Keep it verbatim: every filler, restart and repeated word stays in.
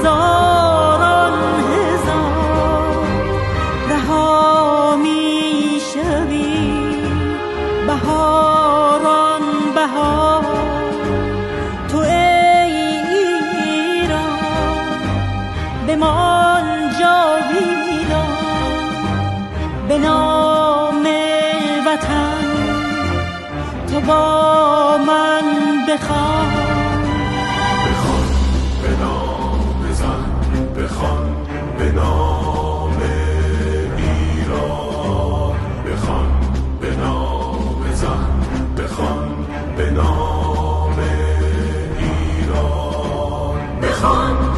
هزاران هزار رها می شوی بهاران بهار تو ای ایران بمان جاویدان به نام وطن تو با من بخوان بخوان به نام زن بخوان به نام ایران بخوان به نام زن بخوان به نام ایران بخوان